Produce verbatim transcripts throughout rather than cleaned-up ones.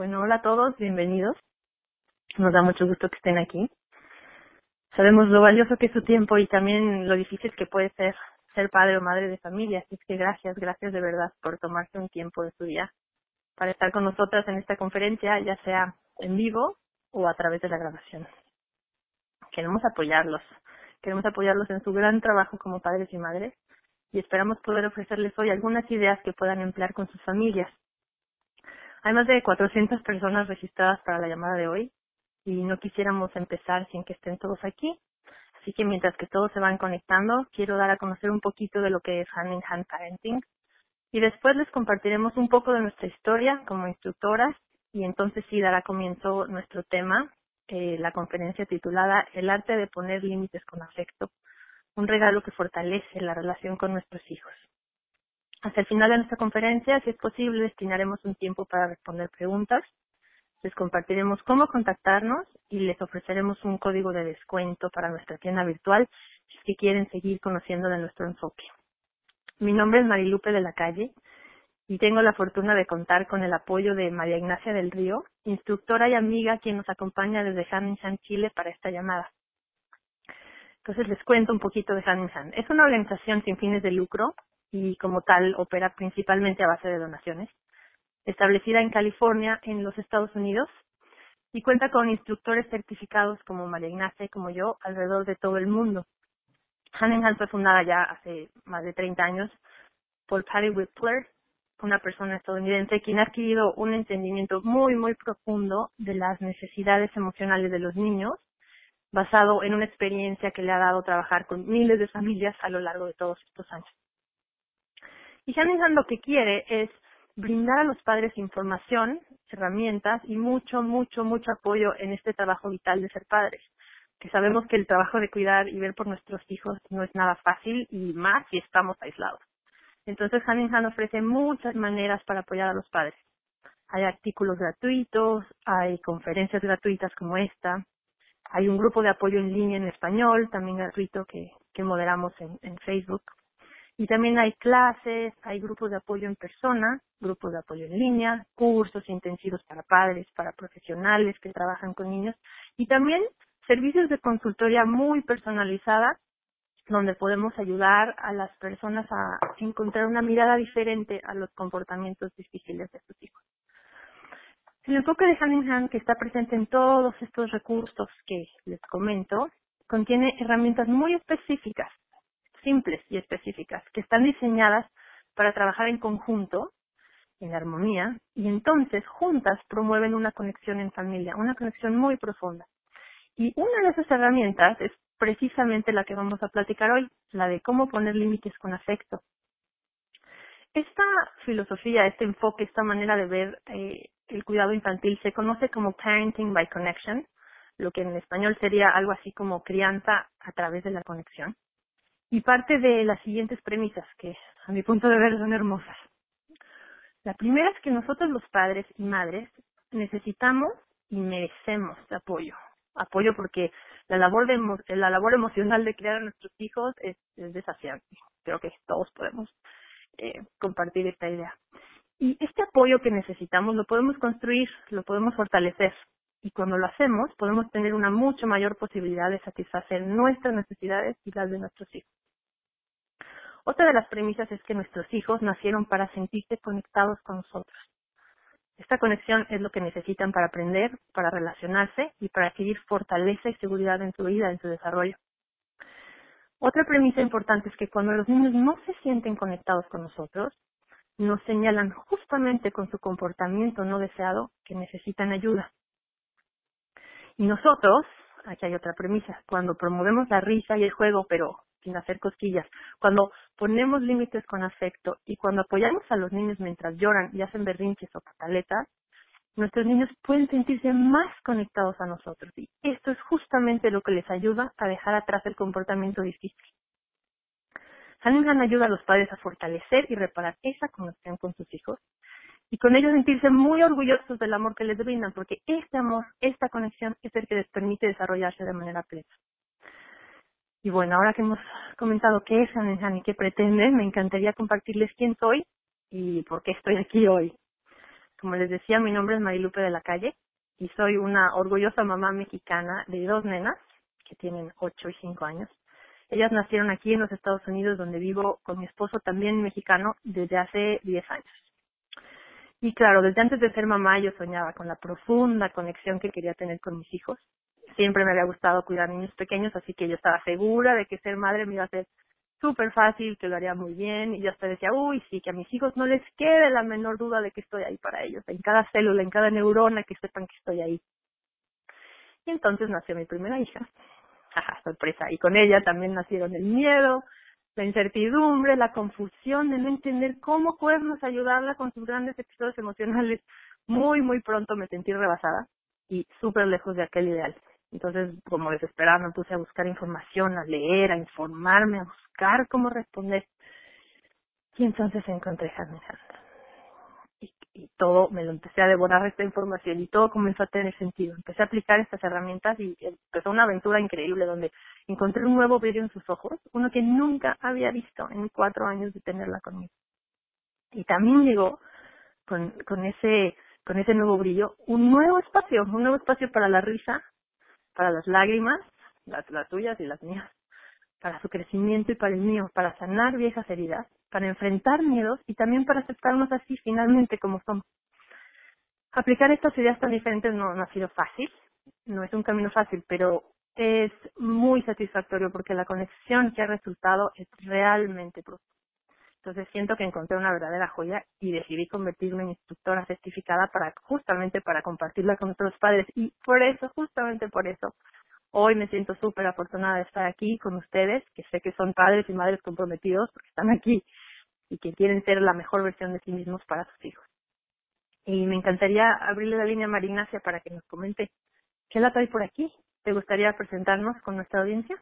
Bueno, hola a todos, bienvenidos. Nos da mucho gusto que estén aquí. Sabemos lo valioso que es su tiempo y también lo difícil que puede ser ser padre o madre de familia. Así que gracias, gracias de verdad por tomarse un tiempo de su día para estar con nosotras en esta conferencia, ya sea en vivo o a través de la grabación. Queremos apoyarlos. Queremos apoyarlos en su gran trabajo como padres y madres y esperamos poder ofrecerles hoy algunas ideas que puedan emplear con sus familias. Hay más de cuatrocientas personas registradas para la llamada de hoy y no quisiéramos empezar sin que estén todos aquí. Así que mientras que todos se van conectando, quiero dar a conocer un poquito de lo que es Hand in Hand Parenting y después les compartiremos un poco de nuestra historia como instructoras y entonces sí dará comienzo nuestro tema, eh, la conferencia titulada El arte de poner límites con afecto, un regalo que fortalece la relación con nuestros hijos. Hasta el final de nuestra conferencia, si es posible, destinaremos un tiempo para responder preguntas. Les compartiremos cómo contactarnos y les ofreceremos un código de descuento para nuestra tienda virtual si es que quieren seguir conociendo de nuestro enfoque. Mi nombre es Marilupe de la Calle y tengo la fortuna de contar con el apoyo de María Ignacia del Río, instructora y amiga quien nos acompaña desde Hand in Hand Chile para esta llamada. Entonces les cuento un poquito de Hand in Hand. Es una organización sin fines de lucro y como tal opera principalmente a base de donaciones, establecida en California, en los Estados Unidos, y cuenta con instructores certificados como María Ignacia y como yo alrededor de todo el mundo. Hand in Hand fue fundada ya hace más de treinta años por Patty Whippler, una persona estadounidense quien ha adquirido un entendimiento muy, muy profundo de las necesidades emocionales de los niños, basado en una experiencia que le ha dado trabajar con miles de familias a lo largo de todos estos años. Y Hand in Hand lo que quiere es brindar a los padres información, herramientas y mucho, mucho, mucho apoyo en este trabajo vital de ser padres. Que sabemos que el trabajo de cuidar y ver por nuestros hijos no es nada fácil y más si estamos aislados. Entonces Hand in Hand ofrece muchas maneras para apoyar a los padres. Hay artículos gratuitos, hay conferencias gratuitas como esta, hay un grupo de apoyo en línea en español, también gratuito, que, que moderamos en, en Facebook. Y también hay clases, hay grupos de apoyo en persona, grupos de apoyo en línea, cursos intensivos para padres, para profesionales que trabajan con niños y también servicios de consultoría muy personalizada donde podemos ayudar a las personas a encontrar una mirada diferente a los comportamientos difíciles de sus hijos. El enfoque de Hand in Hand, que está presente en todos estos recursos que les comento, contiene herramientas muy específicas, simples y específicas, que están diseñadas para trabajar en conjunto, en armonía, y entonces juntas promueven una conexión en familia, una conexión muy profunda. Y una de esas herramientas es precisamente la que vamos a platicar hoy, la de cómo poner límites con afecto. Esta filosofía, este enfoque, esta manera de ver eh, el cuidado infantil se conoce como Parenting by Connection, lo que en español sería algo así como crianza a través de la conexión. Y parte de las siguientes premisas, que a mi punto de ver son hermosas. La primera es que nosotros los padres y madres necesitamos y merecemos apoyo. Apoyo porque la labor de emo- la labor emocional de criar a nuestros hijos es, es desafiante. Creo que todos podemos eh, compartir esta idea. Y este apoyo que necesitamos lo podemos construir, lo podemos fortalecer. Y cuando lo hacemos, podemos tener una mucho mayor posibilidad de satisfacer nuestras necesidades y las de nuestros hijos. Otra de las premisas es que nuestros hijos nacieron para sentirse conectados con nosotros. Esta conexión es lo que necesitan para aprender, para relacionarse y para adquirir fortaleza y seguridad en su vida, en su desarrollo. Otra premisa importante es que cuando los niños no se sienten conectados con nosotros, nos señalan justamente con su comportamiento no deseado que necesitan ayuda. Y nosotros, aquí hay otra premisa, cuando promovemos la risa y el juego, pero sin hacer cosquillas, cuando ponemos límites con afecto y cuando apoyamos a los niños mientras lloran y hacen berrinches o pataletas, nuestros niños pueden sentirse más conectados a nosotros. Y esto es justamente lo que les ayuda a dejar atrás el comportamiento difícil. Hand in Hand ayuda a los padres a fortalecer y reparar esa conexión con sus hijos y con ellos sentirse muy orgullosos del amor que les brindan, porque este amor, esta conexión es el que les permite desarrollarse de manera plena. Y bueno, ahora que hemos comentado qué es Hand in Hand y qué pretende, me encantaría compartirles quién soy y por qué estoy aquí hoy. Como les decía, mi nombre es Marilupe de la Calle y soy una orgullosa mamá mexicana de dos nenas que tienen ocho y cinco años. Ellas nacieron aquí en los Estados Unidos, donde vivo con mi esposo también mexicano desde hace diez años. Y claro, desde antes de ser mamá yo soñaba con la profunda conexión que quería tener con mis hijos. Siempre me había gustado cuidar niños pequeños, así que yo estaba segura de que ser madre me iba a ser súper fácil, que lo haría muy bien. Y yo hasta decía, uy, sí, que a mis hijos no les quede la menor duda de que estoy ahí para ellos, en cada célula, en cada neurona, que sepan que estoy ahí. Y entonces nació mi primera hija. Ajá, sorpresa. Y con ella también nacieron el miedo, la incertidumbre, la confusión de no entender cómo podernos ayudarla con sus grandes episodios emocionales. Muy, muy pronto me sentí rebasada y súper lejos de aquel ideal. Entonces, como desesperada, me puse a buscar información, a leer, a informarme, a buscar cómo responder. Y entonces encontré Hand in Hand. Y, y todo, me lo empecé a devorar esta información y todo comenzó a tener sentido. Empecé a aplicar estas herramientas y empezó una aventura increíble donde encontré un nuevo brillo en sus ojos, uno que nunca había visto en cuatro años de tenerla conmigo. Y también llegó con, con ese, con ese nuevo brillo, un nuevo espacio, un nuevo espacio para la risa, para las lágrimas, las, las tuyas y las mías, para su crecimiento y para el mío, para sanar viejas heridas, para enfrentar miedos y también para aceptarnos así finalmente como somos. Aplicar estas ideas tan diferentes no, no ha sido fácil, no es un camino fácil, pero es muy satisfactorio porque la conexión que ha resultado es realmente profunda. Entonces siento que encontré una verdadera joya y decidí convertirme en instructora certificada para justamente para compartirla con otros padres. Y por eso, justamente por eso, hoy me siento súper afortunada de estar aquí con ustedes, que sé que son padres y madres comprometidos porque están aquí y que quieren ser la mejor versión de sí mismos para sus hijos. Y me encantaría abrirle la línea a María Ignacia para que nos comente qué la trae por aquí. ¿Te gustaría presentarnos con nuestra audiencia?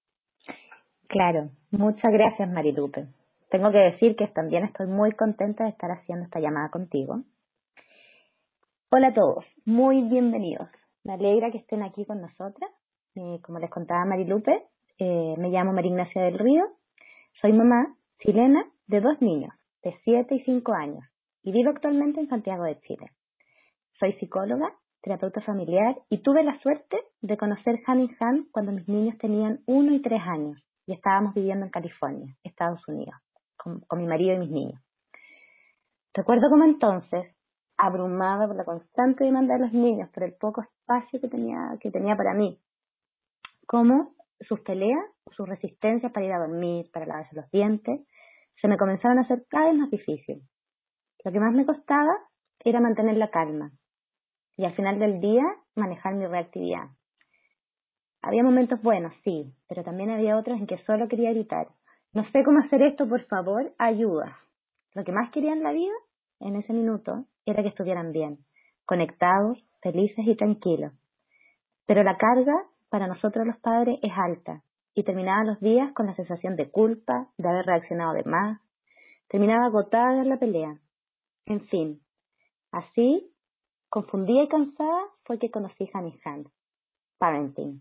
Claro, muchas gracias Marilupe. Tengo que decir que también estoy muy contenta de estar haciendo esta llamada contigo. Hola a todos, muy bienvenidos. Me alegra que estén aquí con nosotras. Eh, como les contaba Marilupe, eh, me llamo María Ignacia del Río, soy mamá chilena de dos niños, de siete y cinco años, y vivo actualmente en Santiago de Chile. Soy psicóloga, terapeuta familiar y tuve la suerte de conocer Hand in Hand cuando mis niños tenían uno y tres años y estábamos viviendo en California, Estados Unidos, con, con mi marido y mis niños. Recuerdo como entonces, abrumada por la constante demanda de los niños, por el poco espacio que tenía, que tenía para mí, como sus peleas, sus resistencias para ir a dormir, para lavarse los dientes, se me comenzaron a hacer cada vez más difíciles. Lo que más me costaba era mantener la calma y al final del día manejar mi reactividad. Había momentos buenos, sí, pero también había otros en que solo quería gritar: no sé cómo hacer esto, por favor, ayuda. Lo que más quería en la vida, en ese minuto, era que estuvieran bien, conectados, felices y tranquilos. Pero la carga, para nosotros los padres, es alta, y terminaba los días con la sensación de culpa, de haber reaccionado de más. Terminaba agotada en la pelea. En fin, así, confundida y cansada, fue que conocí Hand in Hand, Parenting.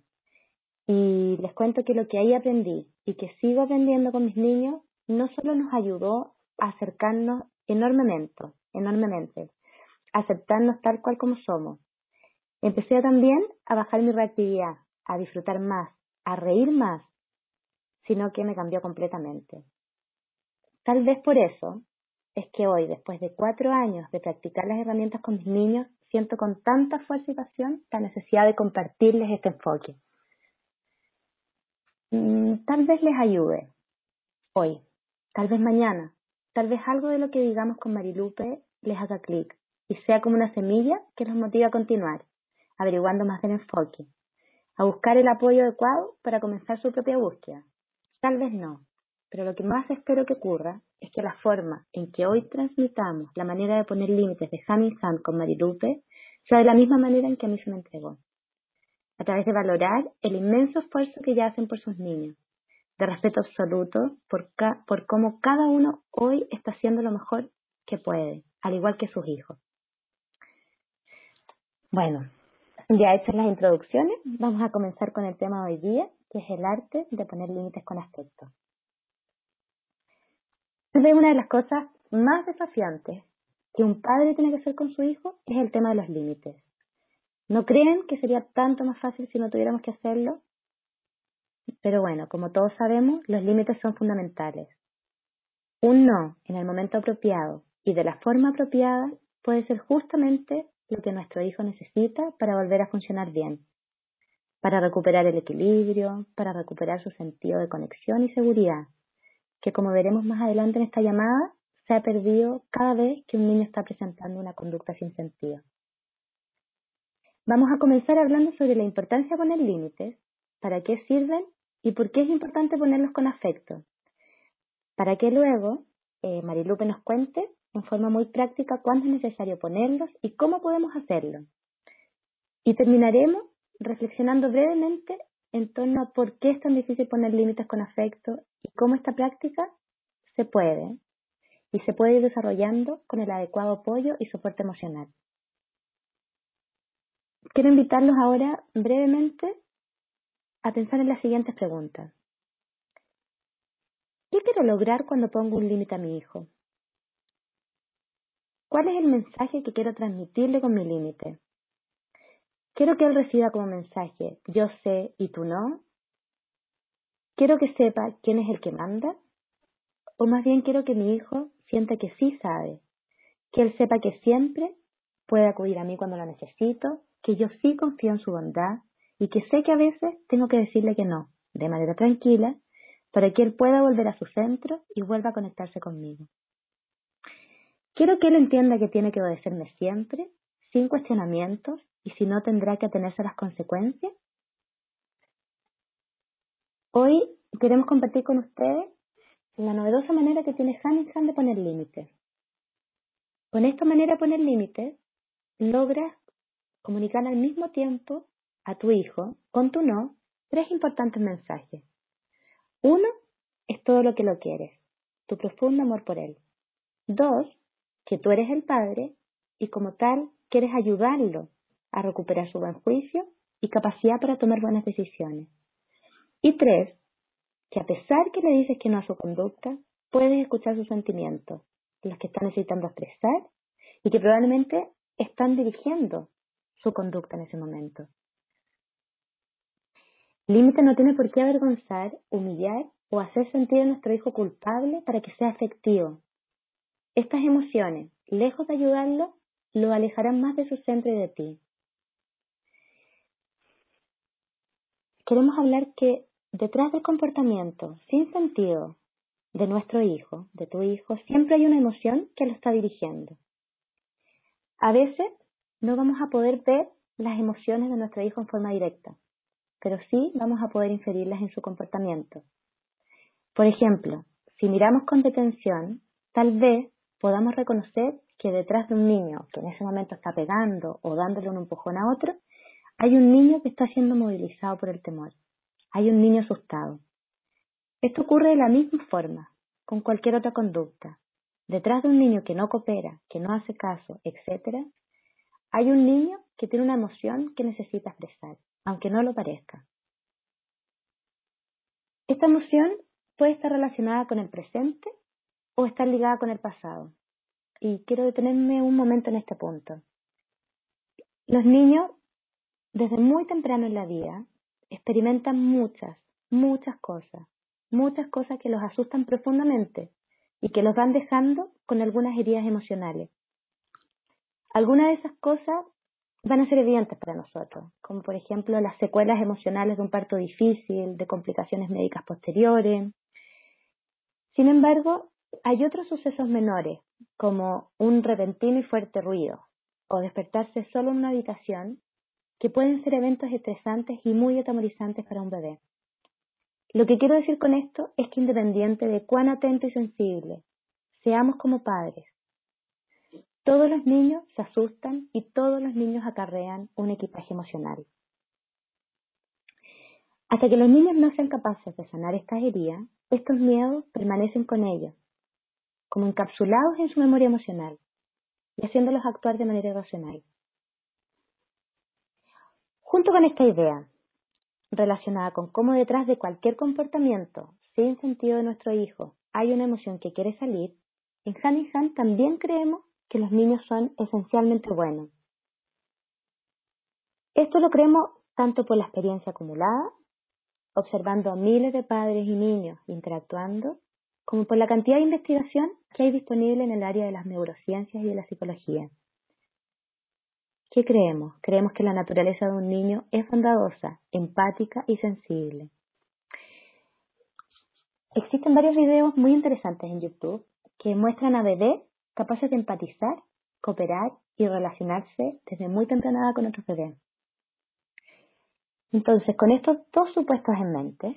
Y les cuento que lo que ahí aprendí y que sigo aprendiendo con mis niños no solo nos ayudó a acercarnos enormemente, enormemente, a aceptarnos tal cual como somos. Empecé también a bajar mi reactividad, a disfrutar más, a reír más, sino que me cambió completamente. Tal vez por eso es que hoy, después de cuatro años de practicar las herramientas con mis niños, siento con tanta fuerza y pasión la necesidad de compartirles este enfoque. Tal vez les ayude hoy, tal vez mañana, tal vez algo de lo que digamos con Marilupe les haga clic y sea como una semilla que los motive a continuar, averiguando más del enfoque, a buscar el apoyo adecuado para comenzar su propia búsqueda. Tal vez no, pero lo que más espero que ocurra es que la forma en que hoy transmitamos la manera de poner límites de Hand in Hand con Marilupe sea de la misma manera en que a mí se me entregó, a través de valorar el inmenso esfuerzo que ya hacen por sus niños, de respeto absoluto por, ca por cómo cada uno hoy está haciendo lo mejor que puede, al igual que sus hijos. Bueno, ya hechas las introducciones, vamos a comenzar con el tema de hoy día, que es el arte de poner límites con afecto. Tal vez una de las cosas más desafiantes que un padre tiene que hacer con su hijo es el tema de los límites. ¿No creen que sería tanto más fácil si no tuviéramos que hacerlo? Pero bueno, como todos sabemos, los límites son fundamentales. Un no en el momento apropiado y de la forma apropiada puede ser justamente lo que nuestro hijo necesita para volver a funcionar bien, para recuperar el equilibrio, para recuperar su sentido de conexión y seguridad, que como veremos más adelante en esta llamada, se ha perdido cada vez que un niño está presentando una conducta sin sentido. Vamos a comenzar hablando sobre la importancia de poner límites, para qué sirven y por qué es importante ponerlos con afecto, para que luego eh, Marilupe nos cuente en forma muy práctica cuándo es necesario ponerlos y cómo podemos hacerlo. Y terminaremos reflexionando brevemente en torno a por qué es tan difícil poner límites con afecto y cómo esta práctica se puede y se puede ir desarrollando con el adecuado apoyo y soporte emocional. Quiero invitarlos ahora brevemente a pensar en las siguientes preguntas. ¿Qué quiero lograr cuando pongo un límite a mi hijo? ¿Cuál es el mensaje que quiero transmitirle con mi límite? ¿Quiero que él reciba como mensaje, yo sé y tú no? ¿Quiero que sepa quién es el que manda? ¿O más bien quiero que mi hijo sienta que sí sabe, que él sepa que siempre puede acudir a mí cuando lo necesito, que yo sí confío en su bondad y que sé que a veces tengo que decirle que no, de manera tranquila, para que él pueda volver a su centro y vuelva a conectarse conmigo? Quiero que él entienda que tiene que obedecerme siempre, sin cuestionamientos, y si no tendrá que atenerse a las consecuencias. Hoy queremos compartir con ustedes la novedosa manera que tiene Hanningham de poner límites. Con esta manera de poner límites, logras comunicar al mismo tiempo a tu hijo, con tu no, tres importantes mensajes. Uno, es todo lo que lo quieres, tu profundo amor por él. Dos, que tú eres el padre y como tal quieres ayudarlo a recuperar su buen juicio y capacidad para tomar buenas decisiones. Y tres, que a pesar que le dices que no a su conducta, puedes escuchar sus sentimientos, los que está necesitando expresar y que probablemente están dirigiendo su conducta en ese momento. Límite no tiene por qué avergonzar, humillar o hacer sentir a nuestro hijo culpable para que sea efectivo. Estas emociones, lejos de ayudarlo, lo alejarán más de su centro y de ti. Queremos hablar que detrás del comportamiento sin sentido de nuestro hijo, de tu hijo, siempre hay una emoción que lo está dirigiendo. A veces no vamos a poder ver las emociones de nuestro hijo en forma directa, pero sí vamos a poder inferirlas en su comportamiento. Por ejemplo, si miramos con detención, tal vez podamos reconocer que detrás de un niño que en ese momento está pegando o dándole un empujón a otro, hay un niño que está siendo movilizado por el temor. Hay un niño asustado. Esto ocurre de la misma forma con cualquier otra conducta. Detrás de un niño que no coopera, que no hace caso, etcétera, hay un niño que tiene una emoción que necesita expresar, aunque no lo parezca. Esta emoción puede estar relacionada con el presente o estar ligada con el pasado. Y quiero detenerme un momento en este punto. Los niños, desde muy temprano en la vida, experimentan muchas, muchas cosas, muchas cosas que los asustan profundamente y que los van dejando con algunas heridas emocionales. Algunas de esas cosas van a ser evidentes para nosotros, como por ejemplo las secuelas emocionales de un parto difícil, de complicaciones médicas posteriores. Sin embargo, hay otros sucesos menores, como un repentino y fuerte ruido, o despertarse solo en una habitación, que pueden ser eventos estresantes y muy atemorizantes para un bebé. Lo que quiero decir con esto es que independiente de cuán atento y sensible seamos como padres, todos los niños se asustan y todos los niños acarrean un equipaje emocional. Hasta que los niños no sean capaces de sanar estas heridas, estos miedos permanecen con ellos, como encapsulados en su memoria emocional y haciéndolos actuar de manera irracional. Junto con esta idea, relacionada con cómo detrás de cualquier comportamiento sin sentido de nuestro hijo hay una emoción que quiere salir, en Hanningham también creemos que los niños son esencialmente buenos. Esto lo creemos tanto por la experiencia acumulada, observando a miles de padres y niños interactuando, como por la cantidad de investigación que hay disponible en el área de las neurociencias y de la psicología. ¿Qué creemos? Creemos que la naturaleza de un niño es bondadosa, empática y sensible. Existen varios videos muy interesantes en YouTube que muestran a bebés capaces de empatizar, cooperar y relacionarse desde muy temprana edad con otros bebés. Entonces, con estos dos supuestos en mente,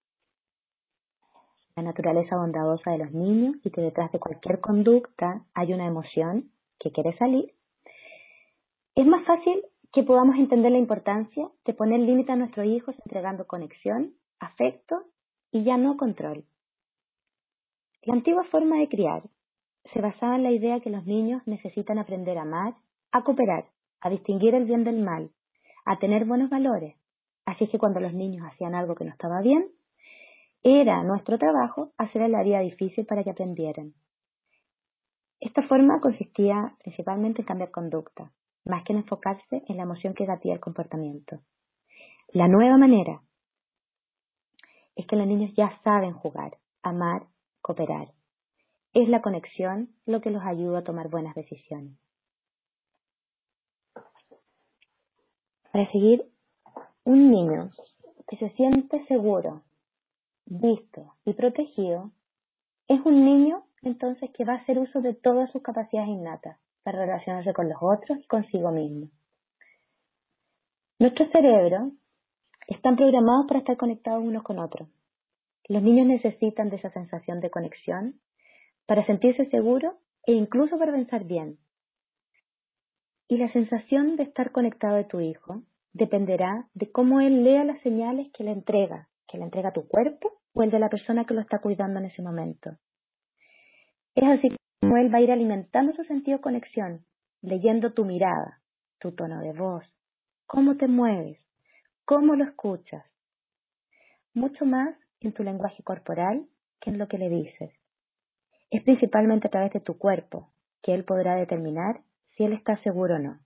la naturaleza bondadosa de los niños y que detrás de cualquier conducta hay una emoción que quiere salir, es más fácil que podamos entender la importancia de poner límite a nuestros hijos entregando conexión, afecto y ya no control. La antigua forma de criar se basaba en la idea que los niños necesitan aprender a amar, a cooperar, a distinguir el bien del mal, a tener buenos valores. Así que cuando los niños hacían algo que no estaba bien, era nuestro trabajo hacerles la vida difícil para que aprendieran. Esta forma consistía principalmente en cambiar conducta, más que en enfocarse en la emoción que gatilla el comportamiento. La nueva manera es que los niños ya saben jugar, amar, cooperar. Es la conexión lo que los ayuda a tomar buenas decisiones. Para seguir, un niño que se siente seguro, visto y protegido es un niño entonces que va a hacer uso de todas sus capacidades innatas para relacionarse con los otros y consigo mismo. Nuestros cerebros están programados para estar conectados unos con otros. Los niños necesitan de esa sensación de conexión para sentirse seguros e incluso para pensar bien. Y la sensación de estar conectado de tu hijo dependerá de cómo él lea las señales que le entrega, que le entrega tu cuerpo o el de la persona que lo está cuidando en ese momento. Es así como él va a ir alimentando su sentido de conexión, leyendo tu mirada, tu tono de voz, cómo te mueves, cómo lo escuchas. Mucho más en tu lenguaje corporal que en lo que le dices. Es principalmente a través de tu cuerpo que él podrá determinar si él está seguro o no.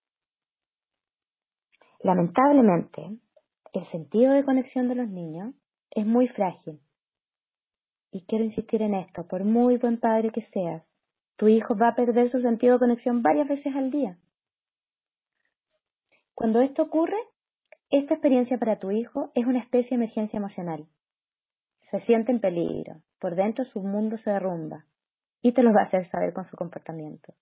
Lamentablemente, el sentido de conexión de los niños es muy frágil. Y quiero insistir en esto, por muy buen padre que seas, tu hijo va a perder su sentido de conexión varias veces al día. Cuando esto ocurre, esta experiencia para tu hijo es una especie de emergencia emocional. Se siente en peligro, por dentro su mundo se derrumba y te lo va a hacer saber con su comportamiento.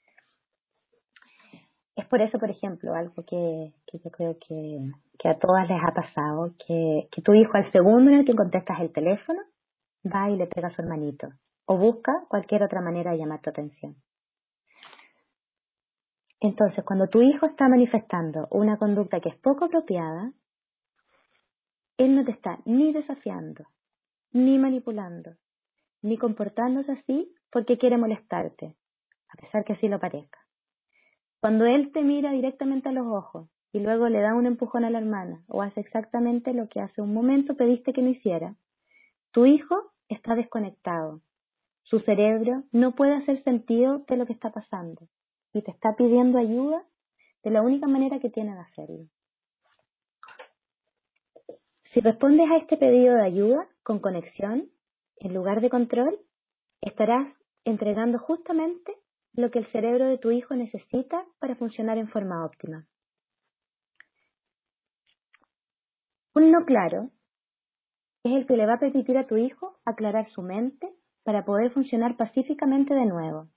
Es por eso, por ejemplo, algo que, que yo creo que, que a todas les ha pasado, que, que tu hijo al segundo en el que contestas el teléfono, va y le pega a su hermanito o busca cualquier otra manera de llamar tu atención. Entonces, cuando tu hijo está manifestando una conducta que es poco apropiada, él no te está ni desafiando, ni manipulando, ni comportándose así porque quiere molestarte, a pesar que así lo parezca. Cuando él te mira directamente a los ojos y luego le da un empujón a la hermana o hace exactamente lo que hace un momento pediste que no hiciera, tu hijo está desconectado. Su cerebro no puede hacer sentido de lo que está pasando y te está pidiendo ayuda de la única manera que tiene de hacerlo. Si respondes a este pedido de ayuda con conexión, en lugar de control, estarás entregando justamente lo que el cerebro de tu hijo necesita para funcionar en forma óptima. Un no claro es el que le va a permitir a tu hijo aclarar su mente para poder funcionar pacíficamente de nuevo.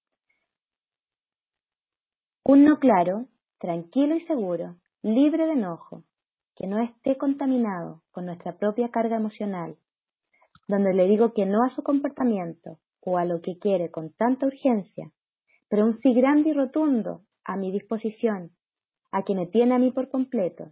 Un no claro, tranquilo y seguro, libre de enojo, que no esté contaminado con nuestra propia carga emocional, donde le digo que no a su comportamiento o a lo que quiere con tanta urgencia, pero un sí grande y rotundo a mi disposición, a que me tiene a mí por completo.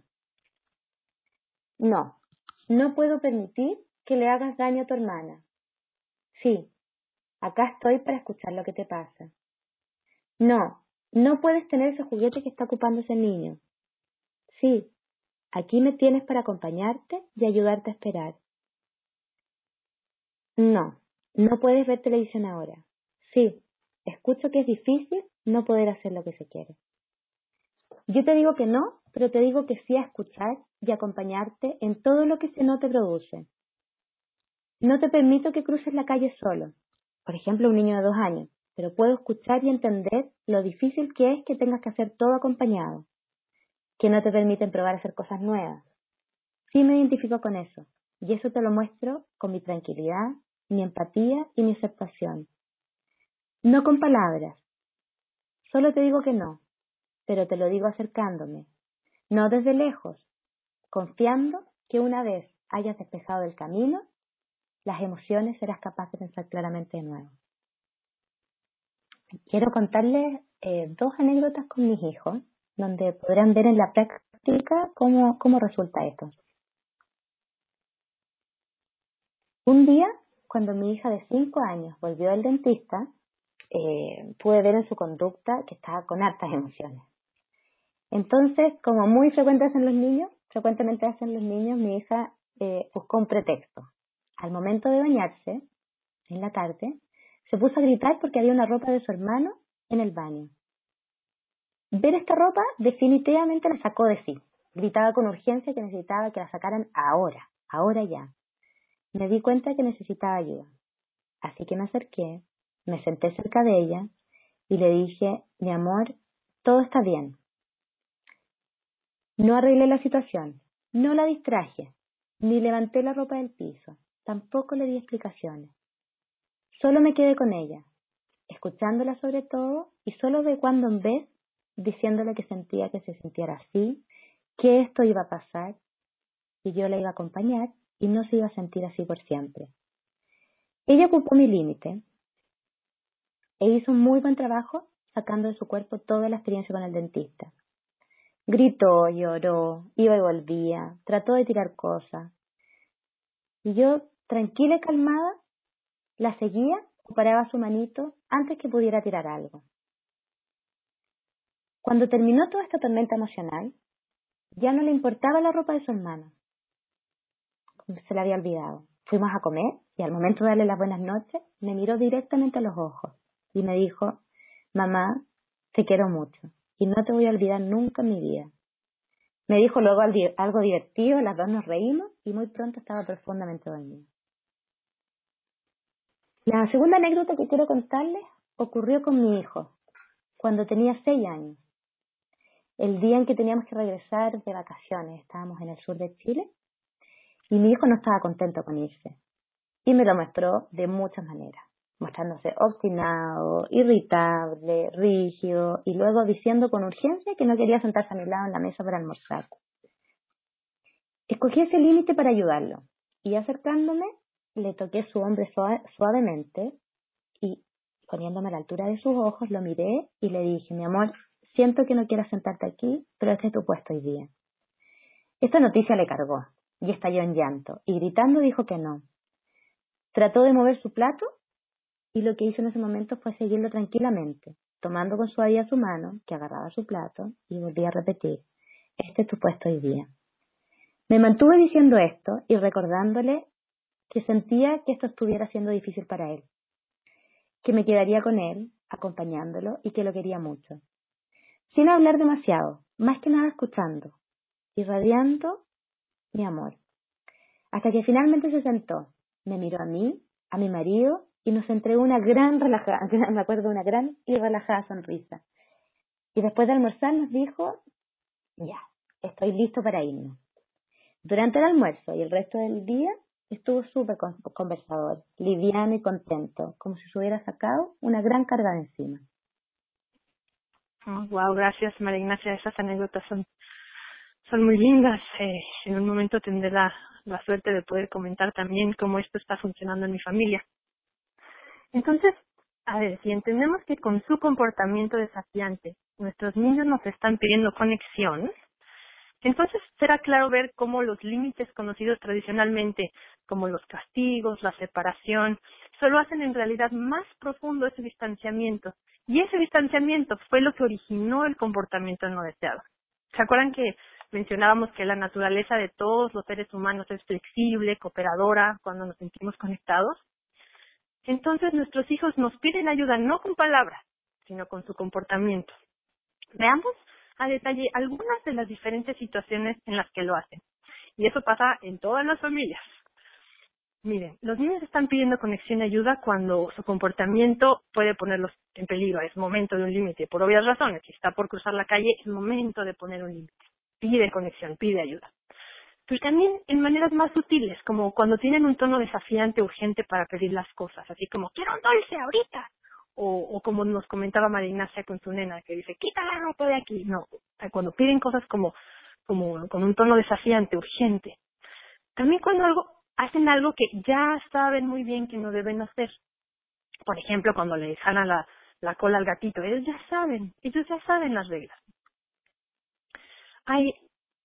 No, no puedo permitir que le hagas daño a tu hermana. Sí, acá estoy para escuchar lo que te pasa. No, no puedes tener ese juguete que está ocupando ese niño. Sí, aquí me tienes para acompañarte y ayudarte a esperar. No, no puedes ver televisión ahora. Sí, Escucho que es difícil no poder hacer lo que se quiere. Yo te digo que no, pero te digo que sí a escuchar y acompañarte en todo lo que ese no te produce. No te permito que cruces la calle solo, por ejemplo, un niño de dos años, pero puedo escuchar y entender lo difícil que es que tengas que hacer todo acompañado, que no te permiten probar a hacer cosas nuevas. Sí me identifico con eso, y eso te lo muestro con mi tranquilidad, mi empatía y mi aceptación. No con palabras, solo te digo que no, pero te lo digo acercándome, no desde lejos, confiando que una vez hayas despejado el camino, las emociones serás capaz de pensar claramente de nuevo. Quiero contarles eh, dos anécdotas con mis hijos, donde podrán ver en la práctica cómo, cómo resulta esto. Un día, cuando mi hija de cinco años volvió al dentista, eh, pude ver en su conducta que estaba con hartas emociones. Entonces, como muy frecuente hacen los niños, frecuentemente hacen los niños, mi hija eh, buscó un pretexto. Al momento de bañarse, en la tarde, se puso a gritar porque había una ropa de su hermano en el baño. Ver esta ropa definitivamente la sacó de sí. Gritaba con urgencia que necesitaba que la sacaran ahora, ahora ya. Me di cuenta que necesitaba ayuda. Así que me acerqué, me senté cerca de ella y le dije, mi amor, todo está bien. No arreglé la situación, no la distraje, ni levanté la ropa del piso, tampoco le di explicaciones. Solo me quedé con ella, escuchándola sobre todo y solo de cuando en vez diciéndole que sentía que se sintiera así, que esto iba a pasar y yo la iba a acompañar y no se iba a sentir así por siempre. Ella ocupó mi límite e hizo un muy buen trabajo sacando de su cuerpo toda la experiencia con el dentista. Gritó, lloró, iba y volvía, trató de tirar cosas. Y yo, tranquila y calmada, la seguía o paraba su manito antes que pudiera tirar algo. Cuando terminó toda esta tormenta emocional, ya no le importaba la ropa de su hermano. Se la había olvidado. Fuimos a comer y al momento de darle las buenas noches, me miró directamente a los ojos y me dijo, mamá, te quiero mucho y no te voy a olvidar nunca en mi vida. Me dijo luego algo divertido, las dos nos reímos y muy pronto estaba profundamente dormida. La segunda anécdota que quiero contarles ocurrió con mi hijo, cuando tenía seis años. El día en que teníamos que regresar de vacaciones, estábamos en el sur de Chile, y mi hijo no estaba contento con irse. Y me lo mostró de muchas maneras, mostrándose obstinado, irritable, rígido, y luego diciendo con urgencia que no quería sentarse a mi lado en la mesa para almorzar. Escogí ese límite para ayudarlo, y acercándome, le toqué su hombro suave, suavemente, y poniéndome a la altura de sus ojos, lo miré y le dije, mi amor, siento que no quieras sentarte aquí, pero este es tu puesto hoy día. Esta noticia le cargó, y estalló en llanto, y gritando dijo que no. Trató de mover su plato, y lo que hizo en ese momento fue seguirlo tranquilamente, tomando con suavidad su mano, que agarraba su plato, y volvía a repetir, este es tu puesto hoy día. Me mantuve diciendo esto y recordándole que sentía que esto estuviera siendo difícil para él, que me quedaría con él, acompañándolo, y que lo quería mucho. Sin hablar demasiado, más que nada escuchando, irradiando mi amor. Hasta que finalmente se sentó, me miró a mí, a mi marido, y nos entregó una gran relajada, me acuerdo, una gran y relajada sonrisa. Y después de almorzar nos dijo, ya, estoy listo para irnos. Durante el almuerzo y el resto del día estuvo súper conversador, liviano y contento, como si se hubiera sacado una gran carga de encima. Oh, wow, gracias María Ignacia, esas anécdotas son, son muy lindas. Eh, en un momento tendré la, la suerte de poder comentar también cómo esto está funcionando en mi familia. Entonces, a ver, si entendemos que con su comportamiento desafiante nuestros niños nos están pidiendo conexión, entonces será claro ver cómo los límites conocidos tradicionalmente, como los castigos, la separación, solo hacen en realidad más profundo ese distanciamiento. Y ese distanciamiento fue lo que originó el comportamiento no deseado. ¿Se acuerdan que mencionábamos que la naturaleza de todos los seres humanos es flexible, cooperadora, cuando nos sentimos conectados? Entonces nuestros hijos nos piden ayuda no con palabras, sino con su comportamiento. Veamos a detalle algunas de las diferentes situaciones en las que lo hacen. Y eso pasa en todas las familias. Miren, los niños están pidiendo conexión y ayuda cuando su comportamiento puede ponerlos en peligro. Es momento de un límite, por obvias razones. Si está por cruzar la calle, es momento de poner un límite. Pide conexión, pide ayuda. Pero también en maneras más sutiles, como cuando tienen un tono desafiante, urgente para pedir las cosas, así como, quiero un dulce ahorita. O, o como nos comentaba María Ignacia con su nena, que dice, quita la ropa de aquí. No, cuando piden cosas como, como con un tono desafiante, urgente. También cuando algo, hacen algo que ya saben muy bien que no deben hacer. Por ejemplo, cuando le jalan la, la cola al gatito, ellos ya saben, ellos ya saben las reglas. Hay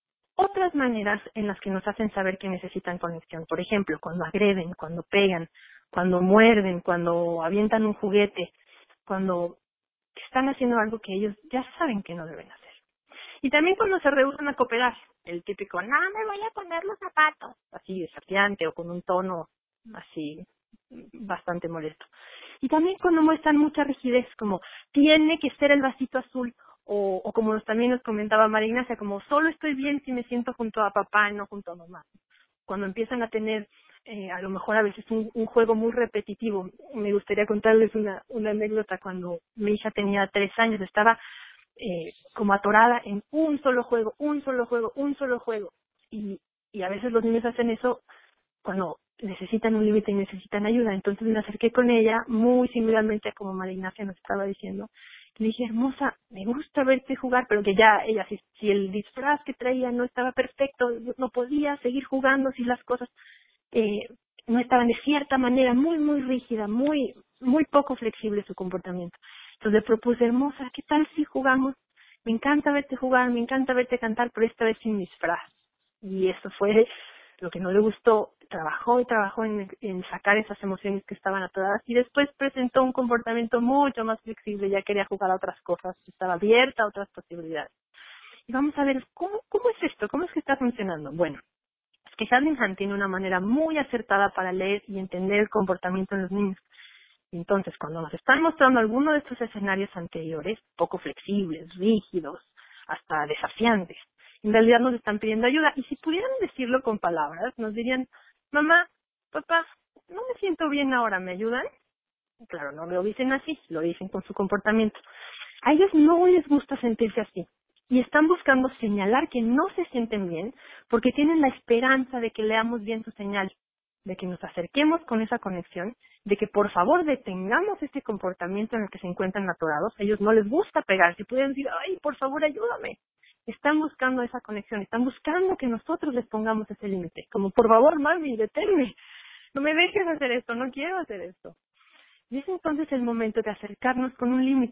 otras maneras en las que nos hacen saber que necesitan conexión. Por ejemplo, cuando agreden, cuando pegan, cuando muerden, cuando avientan un juguete, cuando están haciendo algo que ellos ya saben que no deben hacer. Y también cuando se rehúsan a cooperar, el típico, no me voy a poner los zapatos, así desafiante o con un tono así bastante molesto. Y también cuando muestran mucha rigidez, como tiene que ser el vasito azul, o, o como nos, también nos comentaba María Ignacia, como solo estoy bien si me siento junto a papá y no junto a mamá. Cuando empiezan a tener eh, a lo mejor a veces un, un juego muy repetitivo. Me gustaría contarles una, una anécdota. Cuando mi hija tenía tres años, estaba eh, como atorada en un solo juego, un solo juego, un solo juego. Y, y a veces los niños hacen eso cuando necesitan un límite y necesitan ayuda. Entonces me acerqué con ella, muy similarmente a como María Ignacia nos estaba diciendo. Le dije, hermosa, me gusta verte jugar, pero que ya ella, si, si el disfraz que traía no estaba perfecto, no podía seguir jugando si las cosas eh, no estaban de cierta manera, muy, muy rígida, muy, muy poco flexible su comportamiento. Entonces le propuse, hermosa, ¿qué tal si jugamos? Me encanta verte jugar, me encanta verte cantar, pero esta vez sin disfraz. Y eso fue lo que no le gustó. Trabajó y trabajó en, en sacar esas emociones que estaban atoradas y después presentó un comportamiento mucho más flexible, ya quería jugar a otras cosas, estaba abierta a otras posibilidades. Y vamos a ver, ¿cómo, cómo es esto? ¿Cómo es que está funcionando? Bueno, es que Sharingan tiene una manera muy acertada para leer y entender el comportamiento en los niños. Entonces, cuando nos están mostrando alguno de estos escenarios anteriores, poco flexibles, rígidos, hasta desafiantes, en realidad nos están pidiendo ayuda. Y si pudieran decirlo con palabras, nos dirían, mamá, papá, no me siento bien ahora, ¿me ayudan? Claro, no lo dicen así, lo dicen con su comportamiento. A ellos no les gusta sentirse así y están buscando señalar que no se sienten bien porque tienen la esperanza de que leamos bien su señal, de que nos acerquemos con esa conexión, de que por favor detengamos este comportamiento en el que se encuentran atorados. A ellos no les gusta pegar, si pueden decir, ay, por favor ayúdame. Están buscando esa conexión, están buscando que nosotros les pongamos ese límite, como por favor mami, deténme, no me dejes hacer esto, no quiero hacer esto. Y es entonces el momento de acercarnos con un límite.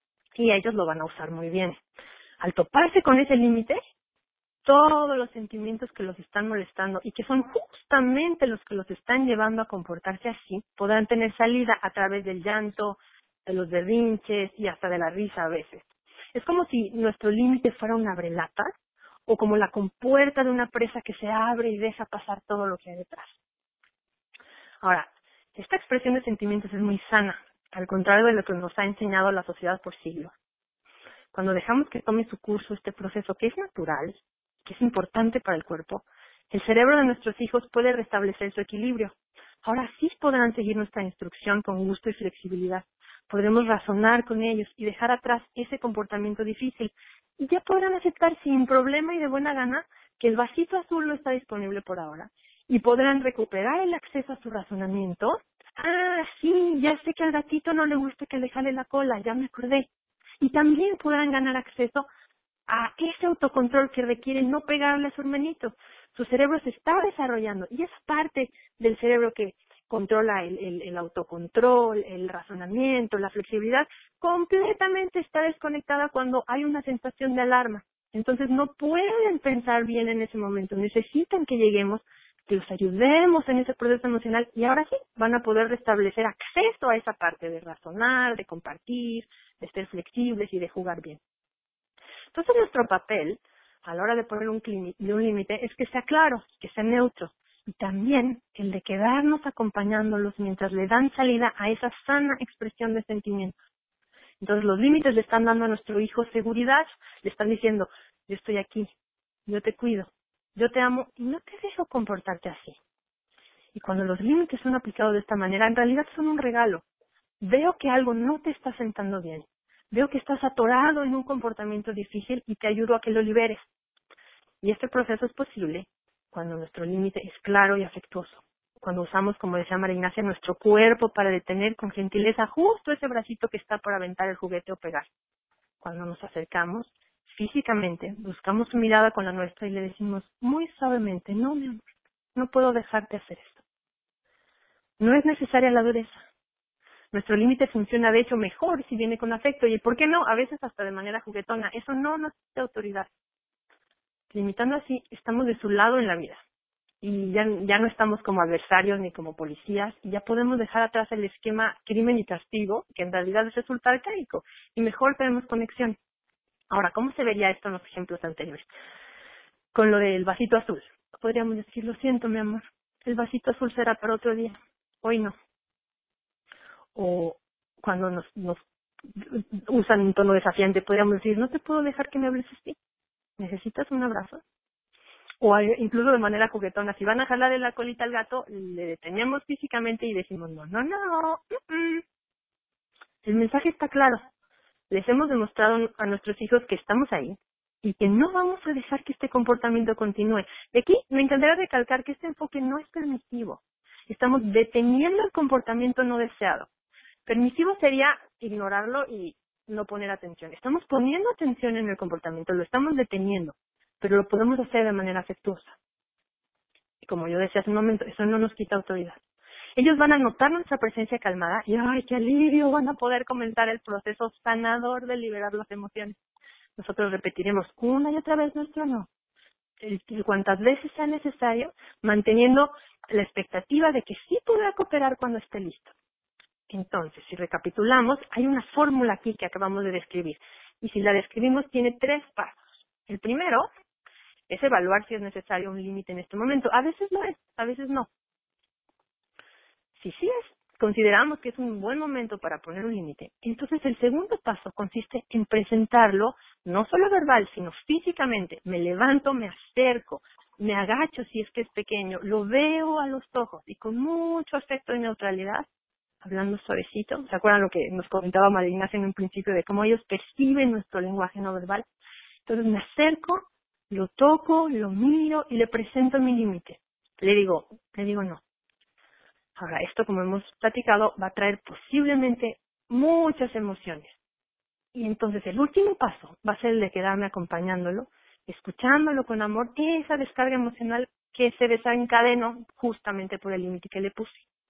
Y ellos lo van a usar muy bien. Al toparse con ese límite, todos los sentimientos que los están molestando y que son justamente los que los están llevando a comportarse así, podrán tener salida a través del llanto, de los berrinches y hasta de la risa a veces. Es como si nuestro límite fuera una abrelata o como la compuerta de una presa que se abre y deja pasar todo lo que hay detrás. Ahora, esta expresión de sentimientos es muy sana, al contrario de lo que nos ha enseñado la sociedad por siglos. Cuando dejamos que tome su curso este proceso que es natural, que es importante para el cuerpo, el cerebro de nuestros hijos puede restablecer su equilibrio. Ahora sí podrán seguir nuestra instrucción con gusto y flexibilidad. Podremos razonar con ellos y dejar atrás ese comportamiento difícil. Y ya podrán aceptar sin problema y de buena gana que el vasito azul no está disponible por ahora. Y podrán recuperar el acceso a su razonamiento. Ah, sí, ya sé que al gatito no le gusta que le jale la cola, ya me acordé. Y también podrán ganar acceso a ese autocontrol que requiere no pegarle a su hermanito. Su cerebro se está desarrollando y esa parte del cerebro que controla el, el, el autocontrol, el razonamiento, la flexibilidad, completamente está desconectada cuando hay una sensación de alarma. Entonces no pueden pensar bien en ese momento, necesitan que lleguemos, que los ayudemos en ese proceso emocional y ahora sí van a poder restablecer acceso a esa parte de razonar, de compartir, de ser flexibles y de jugar bien. Entonces nuestro papel a la hora de poner un, un límite es que sea claro, que sea neutro, Y también el de quedarnos acompañándolos mientras le dan salida a esa sana expresión de sentimientos. Entonces los límites le están dando a nuestro hijo seguridad, le están diciendo, yo estoy aquí, yo te cuido, yo te amo y no te dejo comportarte así. Y cuando los límites son aplicados de esta manera, en realidad son un regalo. Veo que algo no te está sentando bien. Veo que estás atorado en un comportamiento difícil y te ayudo a que lo liberes. Y este proceso es posible cuando nuestro límite es claro y afectuoso. Cuando usamos, como decía María Ignacia, nuestro cuerpo para detener con gentileza justo ese bracito que está por aventar el juguete o pegar. Cuando nos acercamos físicamente, buscamos su mirada con la nuestra y le decimos muy suavemente, no, mi amor, no puedo dejarte hacer esto. No es necesaria la dureza. Nuestro límite funciona de hecho mejor si viene con afecto y, ¿por qué no? A veces hasta de manera juguetona. Eso no nos da autoridad. Limitando así, estamos de su lado en la vida. Y ya, ya no estamos como adversarios ni como policías, y ya podemos dejar atrás el esquema crimen y castigo, que en realidad resulta arcaico, y mejor tenemos conexión. Ahora, ¿cómo se vería esto en los ejemplos anteriores? Con lo del vasito azul. Podríamos decir, lo siento, mi amor, el vasito azul será para otro día, hoy no. O cuando nos, nos usan un tono desafiante, podríamos decir, no te puedo dejar que me hables así, ¿necesitas un abrazo? O hay- incluso de manera juguetona, si van a jalar de la colita al gato, le detenemos físicamente y decimos, no, no, no, mm, mm. El mensaje está claro. Les hemos demostrado a nuestros hijos que estamos ahí y que no vamos a dejar que este comportamiento continúe. Y aquí me encantaría recalcar que este enfoque no es permisivo. Estamos deteniendo el comportamiento no deseado. Permisivo sería ignorarlo y no poner atención. Estamos poniendo atención en el comportamiento, lo estamos deteniendo, pero lo podemos hacer de manera afectuosa. Y como yo decía hace un momento, eso no nos quita autoridad. Ellos van a notar nuestra presencia calmada y ¡ay, qué alivio! Van a poder comenzar el proceso sanador de liberar las emociones. Nosotros repetiremos una y otra vez nuestro no, el- el cuantas veces sea necesario, manteniendo la expectativa de que sí podrá cooperar cuando esté listo. Entonces, si recapitulamos, hay una fórmula aquí que acabamos de describir. Y si la describimos, tiene tres pasos. El primero es evaluar si es necesario un límite en este momento. A veces no es, a veces no. Si sí es, consideramos que es un buen momento para poner un límite, entonces el segundo paso consiste en presentarlo, no solo verbal, sino físicamente. Me levanto, me acerco, me agacho si es que es pequeño, lo veo a los ojos y con mucho afecto y neutralidad, hablando suavecito. ¿Se acuerdan lo que nos comentaba María Ignacia en un principio de cómo ellos perciben nuestro lenguaje no verbal? Entonces me acerco, lo toco, lo miro y le presento mi límite. Le digo, le digo no. Ahora, esto, como hemos platicado, va a traer posiblemente muchas emociones. Y entonces el último paso va a ser el de quedarme acompañándolo, escuchándolo con amor, esa descarga emocional que se desencadenó justamente por el límite que le puse.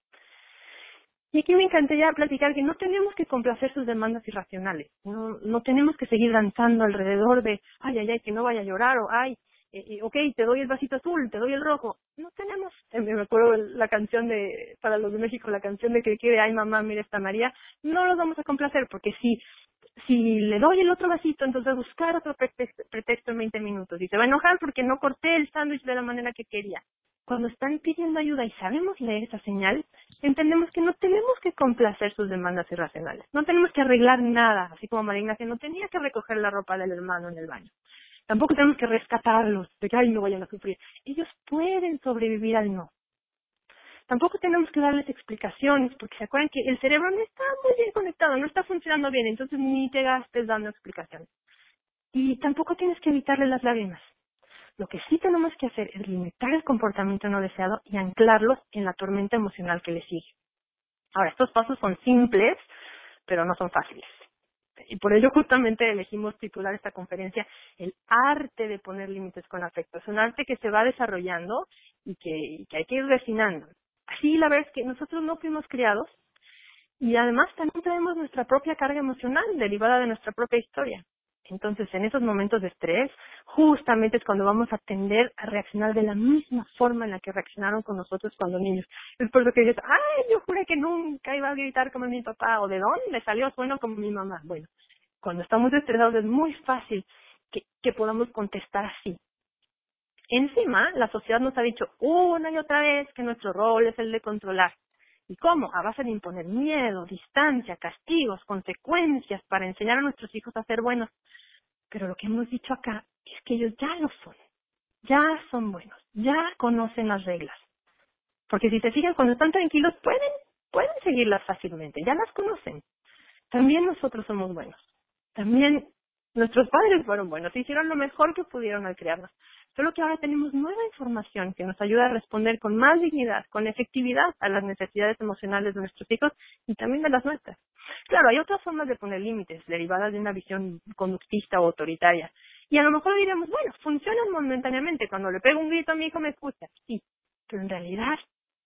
Y aquí me encantaría platicar que no tenemos que complacer sus demandas irracionales. No, no tenemos que seguir danzando alrededor de, ay, ay, ay, que no vaya a llorar, o ay, eh, eh, ok, te doy el vasito azul, te doy el rojo. No tenemos, eh, me acuerdo la canción de, para los de México, la canción de que quiere, ay, mamá, mira esta María. No los vamos a complacer porque si, si le doy el otro vasito, entonces voy a buscar otro pretexto, pretexto en veinte minutos. Y se va a enojar porque no corté el sándwich de la manera que quería. Cuando están pidiendo ayuda y sabemos leer esa señal, entendemos que no tenemos que complacer sus demandas irracionales. No tenemos que arreglar nada, así como María Ignacia no tenía que recoger la ropa del hermano en el baño. Tampoco tenemos que rescatarlos, de que, ay, no vayan a sufrir. Ellos pueden sobrevivir al no. Tampoco tenemos que darles explicaciones, porque se acuerdan que el cerebro no está muy bien conectado, no está funcionando bien, entonces ni te gastes dando explicaciones. Y tampoco tienes que evitarle las lágrimas. Lo que sí tenemos que hacer es limitar el comportamiento no deseado y anclarlos en la tormenta emocional que le sigue. Ahora, estos pasos son simples, pero no son fáciles. Y por ello justamente elegimos titular esta conferencia El arte de poner límites con afecto. Es un arte que se va desarrollando y que, y que hay que ir refinando. Así la verdad es que nosotros no fuimos criados y además también traemos nuestra propia carga emocional derivada de nuestra propia historia. Entonces, en esos momentos de estrés, justamente es cuando vamos a tender a reaccionar de la misma forma en la que reaccionaron con nosotros cuando niños. Es por eso que dices, ay, yo juré que nunca iba a gritar como mi papá, o de dónde salió sueno como mi mamá. Bueno, cuando estamos estresados es muy fácil que, que podamos contestar así. Encima, la sociedad nos ha dicho una y otra vez que nuestro rol es el de controlar. ¿Y cómo? A base de imponer miedo, distancia, castigos, consecuencias para enseñar a nuestros hijos a ser buenos. Pero lo que hemos dicho acá es que ellos ya lo son, ya son buenos, ya conocen las reglas. Porque si se fijan, cuando están tranquilos pueden, pueden seguirlas fácilmente, ya las conocen. También nosotros somos buenos. También nuestros padres fueron buenos, hicieron lo mejor que pudieron al criarnos. Solo que ahora tenemos nueva información que nos ayuda a responder con más dignidad, con efectividad a las necesidades emocionales de nuestros hijos y también de las nuestras. Claro, hay otras formas de poner límites derivadas de una visión conductista o autoritaria. Y a lo mejor diremos, bueno, funcionan momentáneamente. Cuando le pego un grito a mi hijo me escucha. Sí, pero en realidad,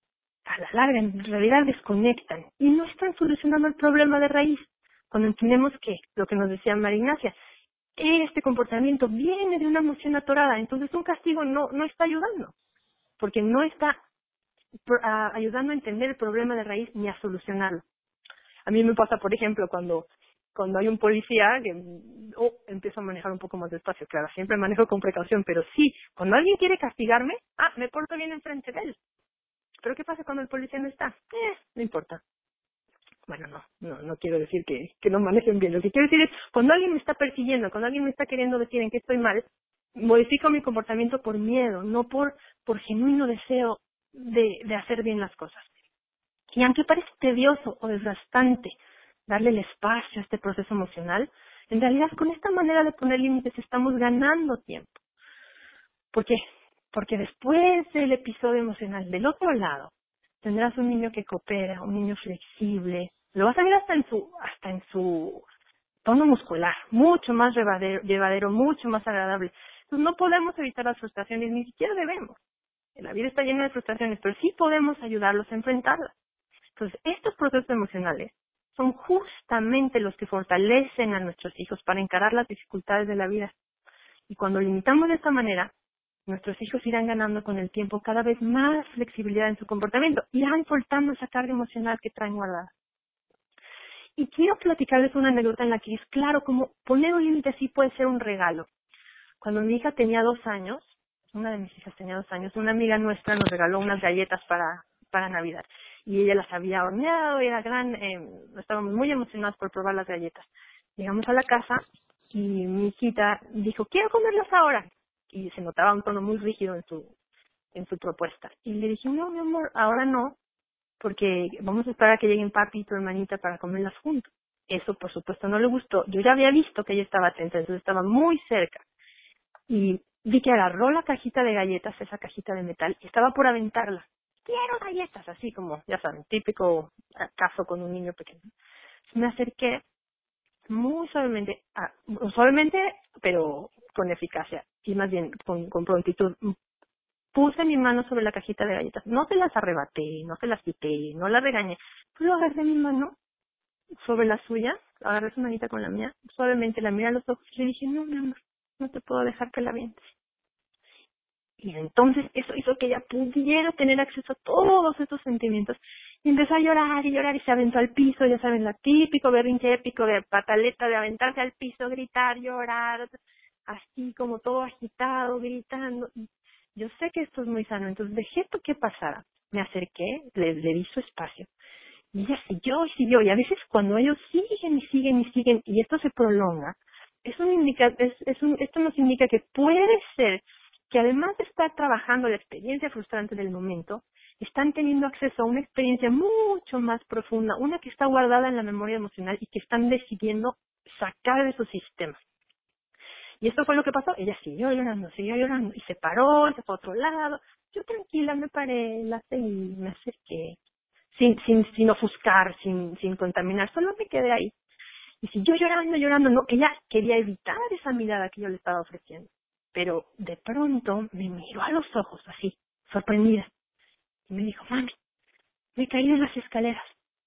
a la larga, en realidad desconectan y no están solucionando el problema de raíz. Cuando entendemos que, lo que nos decía María Ignacia, este comportamiento viene de una emoción atorada, entonces un castigo no, no está ayudando, porque no está pro- a- ayudando a entender el problema de raíz ni a solucionarlo. A mí me pasa, por ejemplo, cuando cuando hay un policía que oh, empiezo a manejar un poco más despacio, claro, siempre manejo con precaución, pero sí, cuando alguien quiere castigarme, ah, me porto bien enfrente de él. Pero ¿qué pasa cuando el policía no está? Eh, no importa. Bueno, no, no, no quiero decir que, que no manejen bien. Lo que quiero decir es, cuando alguien me está persiguiendo, cuando alguien me está queriendo decir en que estoy mal, modifico mi comportamiento por miedo, no por, por genuino deseo de, de hacer bien las cosas. Y aunque parece tedioso o desgastante darle el espacio a este proceso emocional, en realidad con esta manera de poner límites estamos ganando tiempo. ¿Por qué? Porque después del episodio emocional del otro lado, tendrás un niño que coopera, un niño flexible, lo vas a ver hasta en su, hasta en su tono muscular, mucho más llevadero, llevadero, mucho más agradable. Entonces no podemos evitar las frustraciones, ni siquiera debemos. La vida está llena de frustraciones, pero sí podemos ayudarlos a enfrentarlas. Entonces, estos procesos emocionales son justamente los que fortalecen a nuestros hijos para encarar las dificultades de la vida. Y cuando limitamos de esta manera, nuestros hijos irán ganando con el tiempo cada vez más flexibilidad en su comportamiento, irán soltando esa carga emocional que traen guardada. Y quiero platicarles una anécdota en la que es claro cómo poner un límite así puede ser un regalo. Cuando mi hija tenía dos años, una de mis hijas tenía dos años, una amiga nuestra nos regaló unas galletas para, para Navidad. Y ella las había horneado, era gran, eh, estábamos muy emocionados por probar las galletas. Llegamos a la casa y mi hijita dijo, quiero comerlas ahora. Y se notaba un tono muy rígido en su, en su propuesta. Y le dije, no, mi amor, ahora no, porque vamos a esperar a que lleguen papi y tu hermanita para comerlas juntos. Eso, por supuesto, no le gustó. Yo ya había visto que ella estaba atenta, entonces estaba muy cerca. Y vi que agarró la cajita de galletas, esa cajita de metal, y estaba por aventarla. Quiero galletas, así como, ya saben, típico caso con un niño pequeño. Me acerqué muy suavemente, ah, suavemente, pero con eficacia, y más bien con, con prontitud. Puse mi mano sobre la cajita de galletas. No se las arrebaté, no se las quité, no la regañé. Pero agarré mi mano sobre la suya, agarré su manita con la mía, suavemente la miré a los ojos y le dije, no, mi amor, no te puedo dejar que la avientes. Y entonces eso hizo que ella pudiera tener acceso a todos estos sentimientos. Y empezó a llorar y llorar y se aventó al piso, ya saben, la típico berrinche épico de pataleta, de aventarse al piso, gritar, llorar, así como todo agitado, gritando. Y yo sé que esto es muy sano, entonces dejé esto que pasara. Me acerqué, le, le di su espacio. Y ella siguió y siguió. Y a veces cuando ellos siguen y siguen y siguen y esto se prolonga, eso, indica, es, es un, esto nos indica que puede ser que además de estar trabajando la experiencia frustrante del momento, están teniendo acceso a una experiencia mucho más profunda, una que está guardada en la memoria emocional y que están decidiendo sacar de su sistema. Y esto fue lo que pasó. Ella siguió llorando, siguió llorando y se paró, se fue a otro lado. Yo tranquila me paré, la seguí, me acerqué, sin, sin, sin ofuscar, sin, sin contaminar, solo me quedé ahí. Y siguió llorando, llorando, no, ella quería evitar esa mirada que yo le estaba ofreciendo. Pero de pronto me miró a los ojos así, sorprendida, y me dijo, mami, me he caído en las escaleras.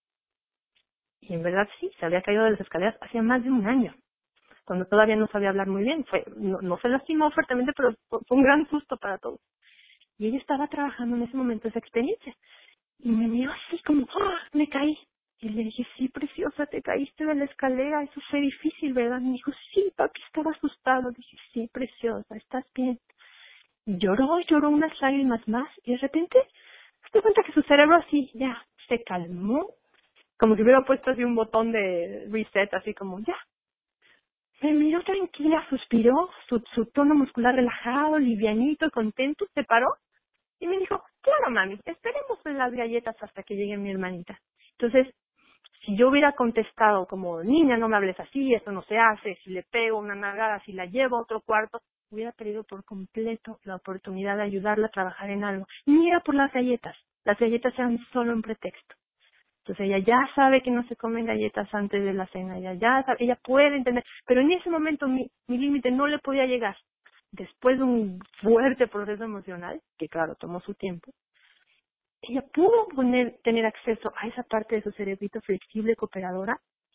Y en verdad sí, se había caído de las escaleras hacía más de un año, cuando todavía no sabía hablar muy bien. Fue, no, no se lastimó fuertemente, pero fue fue un gran susto para todos. Y ella estaba trabajando en ese momento esa experiencia. Y me miró así como, ¡ah! Me caí. Y le dije, sí, preciosa, te caíste de la escalera, eso fue difícil, ¿verdad? Me dijo, sí, papi, estaba asustado. Dije, sí, preciosa, ¿estás bien? Lloró, lloró unas lágrimas más y de repente se dio cuenta que su cerebro así ya se calmó, como si hubiera puesto así un botón de reset, así como ya. Me miró tranquila, suspiró, su, su tono muscular relajado, livianito, contento, se paró y me dijo, claro mami, esperemos en las galletas hasta que llegue mi hermanita. Entonces, si yo hubiera contestado como, niña, no me hables así, esto no se hace, si le pego una nalgada, si la llevo a otro cuarto, hubiera perdido por completo la oportunidad de ayudarla a trabajar en algo. Ni era por las galletas, las galletas eran solo un pretexto. Entonces ella ya sabe que no se comen galletas antes de la cena, ella ya sabe, ella puede entender, pero en ese momento mi, mi límite no le podía llegar. Después de un fuerte proceso emocional, que claro, tomó su tiempo, ella pudo poner, tener acceso a esa parte de su cerebrito flexible cooperadora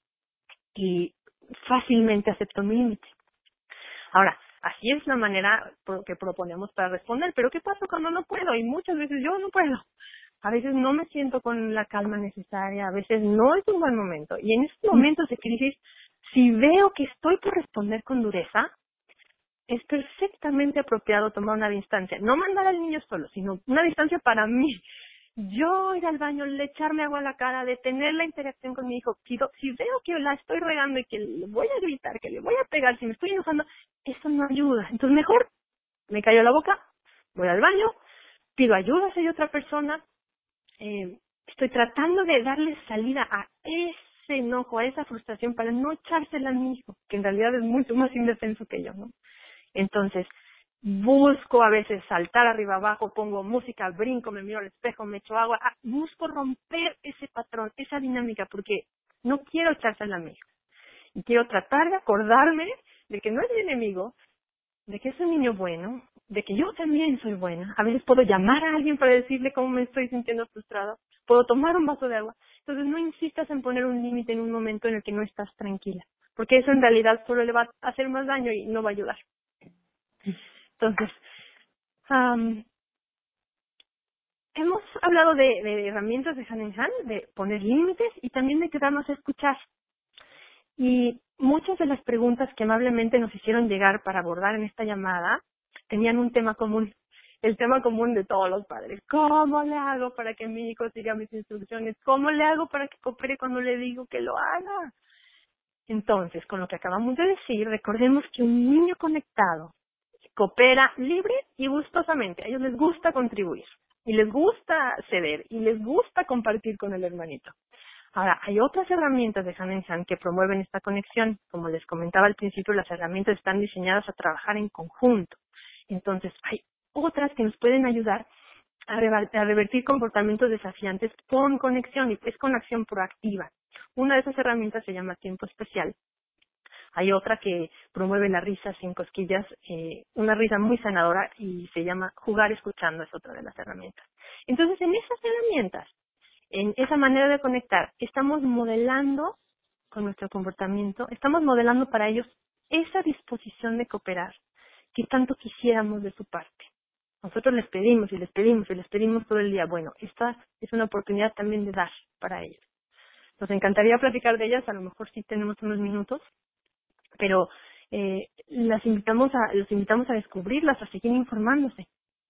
y fácilmente aceptó mi límite. Ahora, así es la manera que proponemos para responder, pero ¿qué pasa cuando no puedo? Y muchas veces yo no puedo. A veces no me siento con la calma necesaria, a veces no es un buen momento. Y en estos momentos de crisis, si veo que estoy por responder con dureza, es perfectamente apropiado tomar una distancia. No mandar al niño solo, sino una distancia para mí. Yo ir al baño, le echarme agua a la cara, detener la interacción con mi hijo. Si, si veo que la estoy regando y que le voy a gritar, que le voy a pegar, si me estoy enojando, eso no ayuda. Entonces mejor me callo la boca, voy al baño, pido ayuda si hay otra persona. Eh, estoy tratando de darle salida a ese enojo, a esa frustración para no echársela a mi hijo, que en realidad es mucho más indefenso que yo, ¿no? Entonces, busco a veces saltar arriba abajo, pongo música, brinco, me miro al espejo, me echo agua, ah, busco romper ese patrón, esa dinámica, porque no quiero echársela a mi hijo. Y quiero tratar de acordarme de que no es mi enemigo, de que es un niño bueno, de que yo también soy buena. A veces puedo llamar a alguien para decirle cómo me estoy sintiendo frustrada. Puedo tomar un vaso de agua. Entonces no insistas en poner un límite en un momento en el que no estás tranquila, porque eso en realidad solo le va a hacer más daño y no va a ayudar. Entonces, um, hemos hablado de, de herramientas de hand en hand, de poner límites y también de quedarnos a escuchar. Y muchas de las preguntas que amablemente nos hicieron llegar para abordar en esta llamada tenían un tema común, el tema común de todos los padres. ¿Cómo le hago para que mi hijo siga mis instrucciones? ¿Cómo le hago para que coopere cuando le digo que lo haga? Entonces, con lo que acabamos de decir, recordemos que un niño conectado coopera libre y gustosamente. A ellos les gusta contribuir y les gusta ceder y les gusta compartir con el hermanito. Ahora, hay otras herramientas de hand en hand que promueven esta conexión. Como les comentaba al principio, las herramientas están diseñadas a trabajar en conjunto. Entonces, hay otras que nos pueden ayudar a, reva- a revertir comportamientos desafiantes con conexión y es con acción proactiva. Una de esas herramientas se llama tiempo especial. Hay otra que promueve la risa sin cosquillas, eh, una risa muy sanadora y se llama jugar escuchando, es otra de las herramientas. Entonces, en esas herramientas, en esa manera de conectar, estamos modelando con nuestro comportamiento, estamos modelando para ellos esa disposición de cooperar que tanto quisiéramos de su parte. Nosotros les pedimos y les pedimos y les pedimos todo el día. Bueno, esta es una oportunidad también de dar para ellos. Nos encantaría platicar de ellas, a lo mejor sí tenemos unos minutos, pero eh, las invitamos a, los invitamos a descubrirlas, a seguir informándose.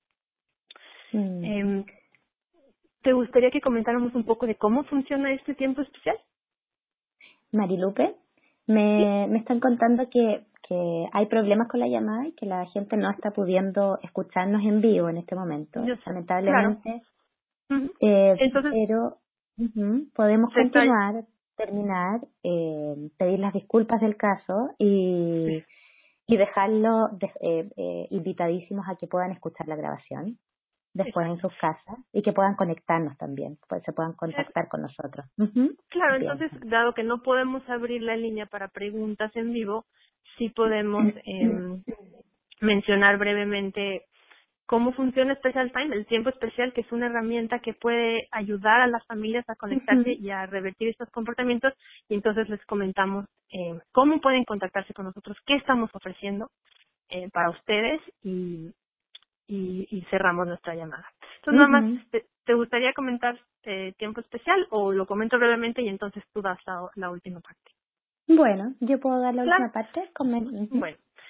Mm. Eh, ¿Te gustaría que comentáramos un poco de cómo funciona este tiempo especial? Marilupe, Sí, me, me están contando que, que hay problemas con la llamada y que la gente no está pudiendo escucharnos en vivo en este momento, yo sé, claro. lamentablemente, Ujú. eh, Entonces, pero ujú, podemos se está, continuar, terminar, eh, pedir las disculpas del caso sí, y, y dejarlo de- eh, eh, invitadísimos a que puedan escuchar la grabación después en exacto. sus casas y que puedan conectarnos también, pues se puedan Es- contactar con nosotros. Ujú. claro, Bien. entonces, dado que no podemos abrir la línea para preguntas en vivo, sí podemos eh, mencionar brevemente cómo funciona Special Time, el tiempo especial, que es una herramienta que puede ayudar a las familias a conectarse Ujú. y a revertir estos comportamientos. Y entonces les comentamos eh, cómo pueden contactarse con nosotros, qué estamos ofreciendo eh, para ustedes y, y, y cerramos nuestra llamada. Entonces, nada más, Ujú. ¿te, te gustaría comentar eh, tiempo especial o lo comento brevemente y entonces tú das la, la última parte? Bueno, yo puedo dar la Claro. última parte. Comen- ujú. Bueno.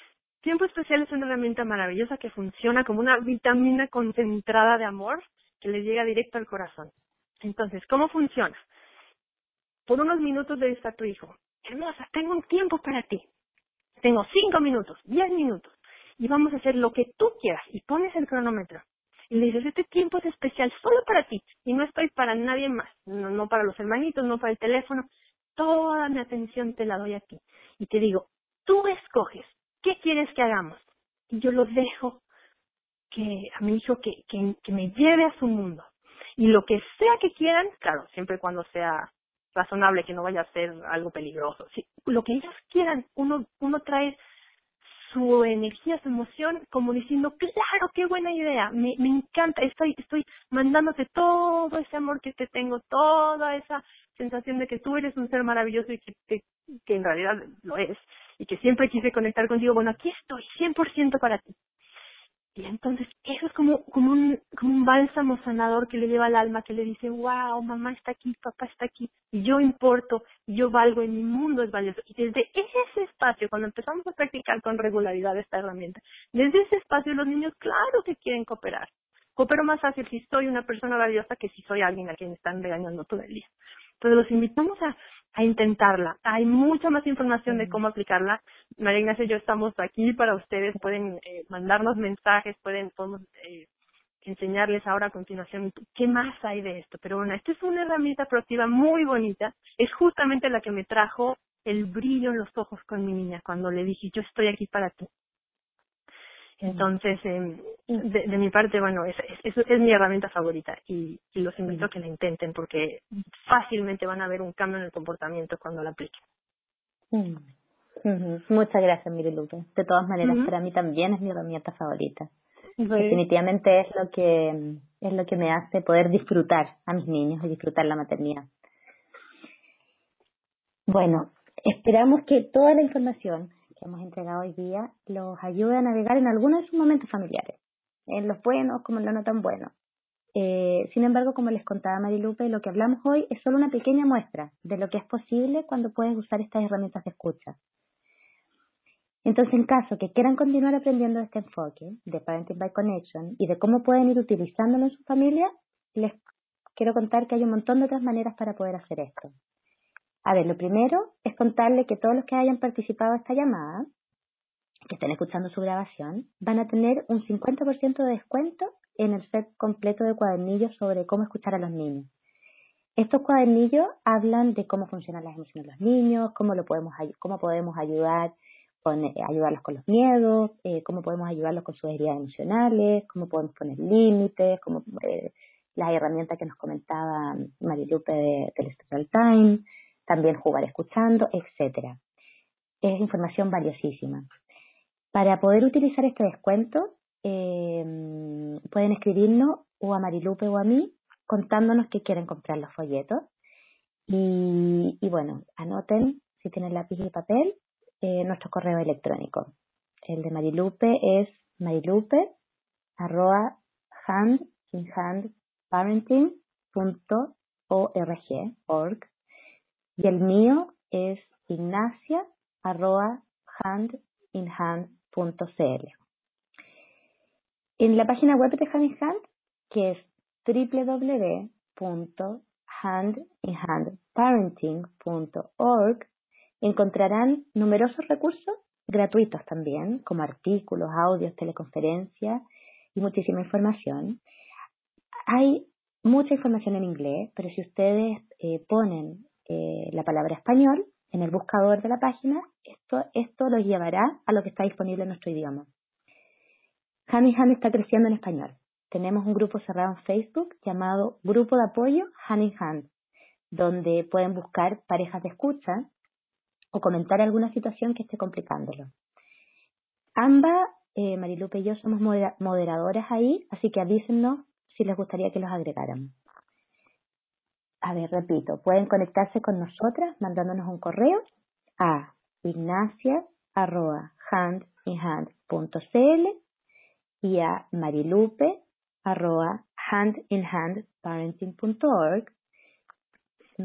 Tiempo especial es una herramienta maravillosa que funciona como una vitamina concentrada de amor que le llega directo al corazón. Entonces, ¿cómo funciona? Por unos minutos le dices a tu hijo, hermosa, tengo un tiempo para ti. Tengo cinco minutos, diez minutos, y vamos a hacer lo que tú quieras. Y pones el cronómetro. Y le dices, este tiempo es especial solo para ti. Y no estoy para nadie más. No, no para los hermanitos, no para el teléfono. Toda mi atención te la doy a ti. Y te digo, tú escoges. ¿Qué quieres que hagamos? Y yo lo dejo que a mi hijo que, que, que me lleve a su mundo. Y lo que sea que quieran, claro, siempre y cuando sea razonable, que no vaya a ser algo peligroso. Sí, lo que ellos quieran, uno, uno trae su energía, su emoción, como diciendo, claro, qué buena idea, me, me encanta, estoy, estoy mandándote todo ese amor que te tengo, toda esa sensación de que tú eres un ser maravilloso y que, te, que en realidad lo es, y que siempre quise conectar contigo. Bueno, aquí estoy, cien por ciento para ti. Y entonces eso es como como un como un bálsamo sanador que le lleva al alma, que le dice, wow, mamá está aquí, papá está aquí, y yo importo, y yo valgo, y mi mundo es valioso. Y desde ese espacio, cuando empezamos a practicar con regularidad esta herramienta, desde ese espacio los niños, claro que quieren cooperar. Coopero más fácil si soy una persona valiosa que si soy alguien a quien están regañando todo el día. Entonces los invitamos a, a intentarla. Hay mucha más información de cómo aplicarla. María Ignacia y yo estamos aquí para ustedes. Pueden eh, mandarnos mensajes, pueden podemos, eh, enseñarles ahora a continuación qué más hay de esto. Pero bueno, esta es una herramienta proactiva muy bonita. Es justamente la que me trajo el brillo en los ojos con mi niña cuando le dije, yo estoy aquí para ti. Entonces, eh, de, de mi parte, bueno, es, es, es mi herramienta favorita y, y los invito a que la intenten porque fácilmente van a ver un cambio en el comportamiento cuando la apliquen. Mm. Uh-huh. Muchas gracias, Marilupe. De todas maneras, Uh-huh. para mí también es mi herramienta favorita. Sí. Definitivamente es lo que es lo que me hace poder disfrutar a mis niños y disfrutar la maternidad. Bueno, esperamos que toda la información que hemos entregado hoy día los ayude a navegar en algunos de sus momentos familiares, en los buenos como en los no tan buenos. Eh, sin embargo, como les contaba Marilupe, lo que hablamos hoy es solo una pequeña muestra de lo que es posible cuando puedes usar estas herramientas de escucha. Entonces, en caso que quieran continuar aprendiendo este enfoque de Parenting by Connection y de cómo pueden ir utilizándolo en su familia, les quiero contar que hay un montón de otras maneras para poder hacer esto. A ver, lo primero es contarle que todos los que hayan participado de esta llamada, que estén escuchando su grabación, van a tener un cincuenta por ciento de descuento en el set completo de cuadernillos sobre cómo escuchar a los niños. Estos cuadernillos hablan de cómo funcionan las emociones de los niños, cómo lo podemos cómo podemos ayudar con eh, ayudarlos con los miedos, eh, cómo podemos ayudarlos con sus heridas emocionales, cómo podemos poner límites, cómo eh, las herramientas que nos comentaba Marilupe de, del Story Time, también jugar escuchando, etcétera. Es información valiosísima. Para poder utilizar este descuento, eh, pueden escribirnos o a Marilupe o a mí contándonos que quieren comprar los folletos. Y, y bueno, anoten, si tienen lápiz y papel, eh, nuestro correo electrónico. El de Marilupe es marilupe arroba handinhandparenting.org y el mío es ignacia arroba handinhand.cl. En la página web de Hand in Hand, que es doble u doble u doble u punto hand in hand parenting punto org, encontrarán numerosos recursos gratuitos también, como artículos, audios, teleconferencias y muchísima información. Hay mucha información en inglés, pero si ustedes eh, ponen eh, la palabra español en el buscador de la página, esto, esto los llevará a lo que está disponible en nuestro idioma. Hand in Hand está creciendo en español. Tenemos un grupo cerrado en Facebook llamado Grupo de Apoyo Hand in Hand, donde pueden buscar parejas de escucha o comentar alguna situación que esté complicándolo. Ambas, eh, Marilupe y yo, somos modera- moderadoras ahí, así que avísennos si les gustaría que los agregáramos. A ver, repito, pueden conectarse con nosotras mandándonos un correo a ignacia arroba handinhand.cl y a marilupe arroba handinhandparenting.org.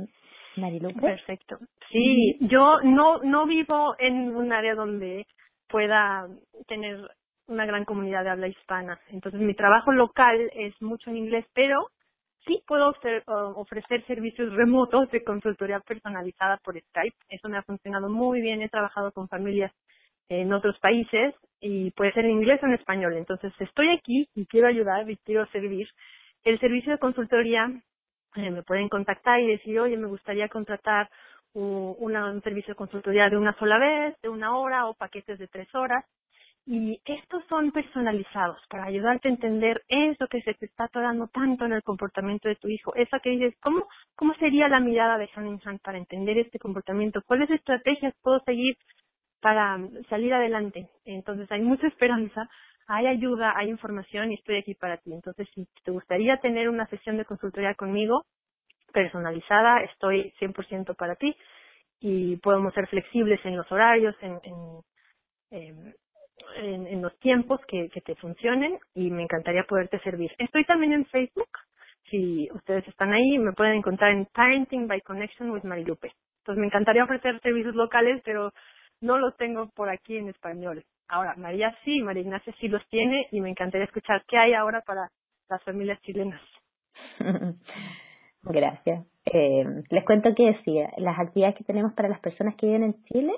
Marilupe. Perfecto. Sí, yo no no vivo en un área donde pueda tener una gran comunidad de habla hispana. Entonces, mi trabajo local es mucho en inglés, pero sí puedo ofrecer, ofrecer servicios remotos de consultoría personalizada por Skype. Eso me ha funcionado muy bien. He trabajado con familias en otros países y puede ser en inglés o en español. Entonces, estoy aquí y quiero ayudar y quiero servir. El servicio de consultoría eh, me pueden contactar y decir, oye, me gustaría contratar un, una, un servicio de consultoría de una sola vez, de una hora o paquetes de tres horas. Y estos son personalizados para ayudarte a entender eso que se te está atorando tanto en el comportamiento de tu hijo. Eso que dices, ¿cómo, cómo sería la mirada de hand in hand para entender este comportamiento? ¿Cuáles estrategias puedo seguir para salir adelante? Entonces hay mucha esperanza, hay ayuda, hay información y estoy aquí para ti. Entonces, si te gustaría tener una sesión de consultoría conmigo personalizada, estoy cien por ciento para ti y podemos ser flexibles en los horarios, en, en, en, en, en los tiempos que, que te funcionen y me encantaría poderte servir. Estoy también en Facebook. Si ustedes están ahí, me pueden encontrar en Parenting by Connection with Marilupe. Entonces me encantaría ofrecer servicios locales, pero no los tengo por aquí en español. Ahora, María sí, María Ignacia sí los tiene y me encantaría escuchar qué hay ahora para las familias chilenas. Gracias. Eh, les cuento que sí, las actividades que tenemos para las personas que viven en Chile,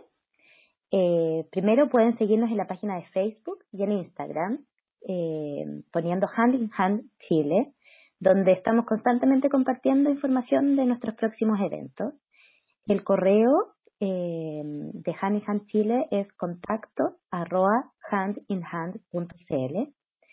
eh, primero pueden seguirnos en la página de Facebook y en Instagram, eh, poniendo Hand in Hand Chile, donde estamos constantemente compartiendo información de nuestros próximos eventos. El correo eh, de Hand in Hand Chile es contacto arroba handinhand.cl.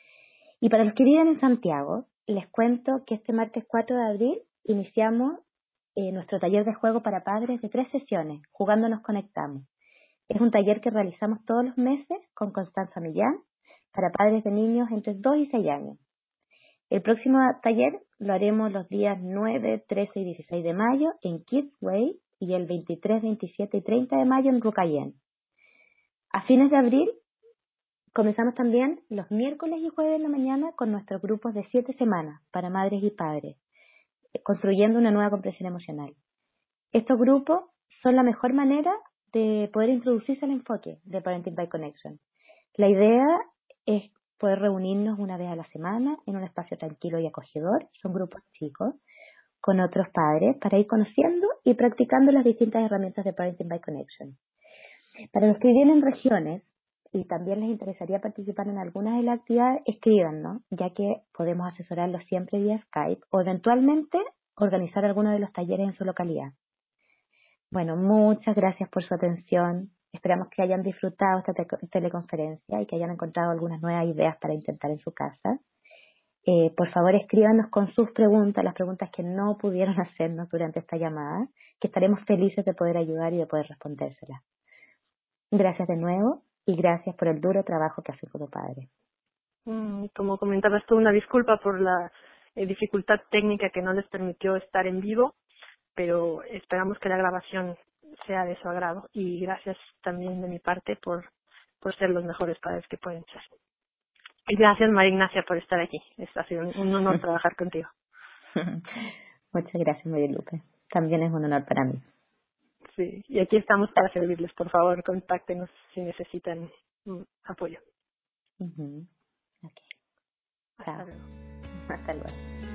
Y para los que viven en Santiago, les cuento que este martes cuatro de abril iniciamos eh, nuestro taller de juego para padres de tres sesiones, Jugando nos conectamos. Es un taller que realizamos todos los meses con Constanza Millán para padres de niños entre dos y seis años. El próximo taller lo haremos los días nueve, trece y dieciséis de mayo en Kids Way y el veintitrés, veintisiete y treinta de mayo en Rucayén. A fines de abril comenzamos también los miércoles y jueves en la mañana con nuestros grupos de siete semanas para madres y padres, construyendo una nueva comprensión emocional. Estos grupos son la mejor manera de poder introducirse al enfoque de Parenting by Connection. La idea es poder reunirnos una vez a la semana en un espacio tranquilo y acogedor, son grupos chicos, con otros padres, para ir conociendo y practicando las distintas herramientas de Parenting by Connection. Para los que viven en regiones y también les interesaría participar en algunas de las actividades, escríbanos, ya que podemos asesorarlos siempre vía Skype o eventualmente organizar algunos de los talleres en su localidad. Bueno, muchas gracias por su atención. Esperamos que hayan disfrutado esta te- teleconferencia y que hayan encontrado algunas nuevas ideas para intentar en su casa. Eh, por favor, escríbanos con sus preguntas, las preguntas que no pudieron hacernos durante esta llamada, que estaremos felices de poder ayudar y de poder respondérselas. Gracias de nuevo y gracias por el duro trabajo que hacen como padre. Mm, Como comentabas tú, una disculpa por la eh, dificultad técnica que no les permitió estar en vivo, pero esperamos que la grabación sea de su agrado y gracias también de mi parte por, por ser los mejores padres que pueden ser. Y gracias, María Ignacia, por estar aquí. Es, ha sido un, un honor trabajar contigo. Muchas gracias, María Lupe. También es un honor para mí. Sí, y aquí estamos para servirles. Por favor, contáctenos si necesitan mm, apoyo. Uh-huh. Ok, Hasta chao. luego. Hasta luego.